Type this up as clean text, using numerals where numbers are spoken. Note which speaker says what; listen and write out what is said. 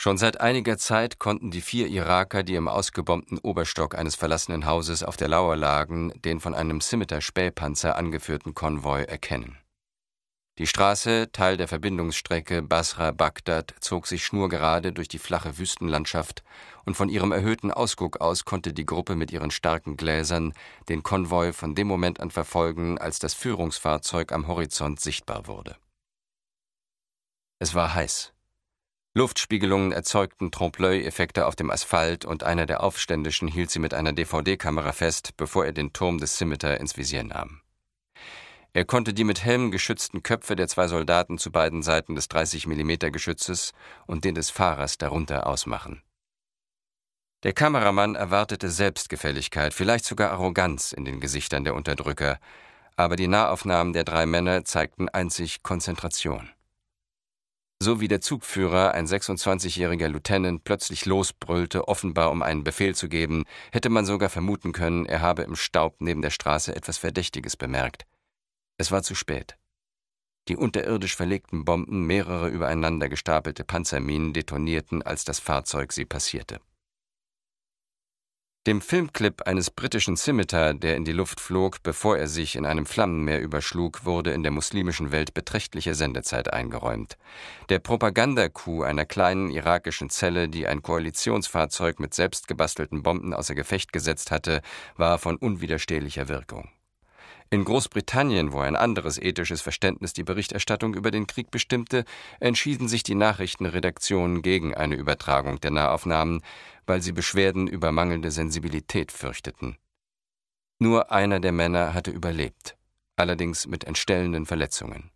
Speaker 1: Schon seit einiger Zeit konnten die 4 Iraker, die im ausgebombten Oberstock eines verlassenen Hauses auf der Lauer lagen, den von einem Scimitar-Spähpanzer angeführten Konvoi erkennen. Die Straße, Teil der Verbindungsstrecke Basra-Bagdad, zog sich schnurgerade durch die flache Wüstenlandschaft, und von ihrem erhöhten Ausguck aus konnte die Gruppe mit ihren starken Gläsern den Konvoi von dem Moment an verfolgen, als das Führungsfahrzeug am Horizont sichtbar wurde. Es war heiß. Luftspiegelungen erzeugten Trompe-l'œil-Effekte auf dem Asphalt, und einer der Aufständischen hielt sie mit einer DVD-Kamera fest, bevor er den Turm des Scimitar ins Visier nahm. Er konnte die mit Helmen geschützten Köpfe der 2 Soldaten zu beiden Seiten des 30-mm-Geschützes und den des Fahrers darunter ausmachen. Der Kameramann erwartete Selbstgefälligkeit, vielleicht sogar Arroganz in den Gesichtern der Unterdrücker, aber die Nahaufnahmen der 3 Männer zeigten einzig Konzentration. So wie der Zugführer, ein 26-jähriger Lieutenant, plötzlich losbrüllte, offenbar um einen Befehl zu geben, hätte man sogar vermuten können, er habe im Staub neben der Straße etwas Verdächtiges bemerkt. Es war zu spät. Die unterirdisch verlegten Bomben, mehrere übereinander gestapelte Panzerminen, detonierten, als das Fahrzeug sie passierte. Dem Filmclip eines britischen Scimitar, der in die Luft flog, bevor er sich in einem Flammenmeer überschlug, wurde in der muslimischen Welt beträchtliche Sendezeit eingeräumt. Der Propagandacoup einer kleinen irakischen Zelle, die ein Koalitionsfahrzeug mit selbstgebastelten Bomben außer Gefecht gesetzt hatte, war von unwiderstehlicher Wirkung. In Großbritannien, wo ein anderes ethisches Verständnis die Berichterstattung über den Krieg bestimmte, entschieden sich die Nachrichtenredaktionen gegen eine Übertragung der Nahaufnahmen, weil sie Beschwerden über mangelnde Sensibilität fürchteten. Nur einer der Männer hatte überlebt, allerdings mit entstellenden Verletzungen.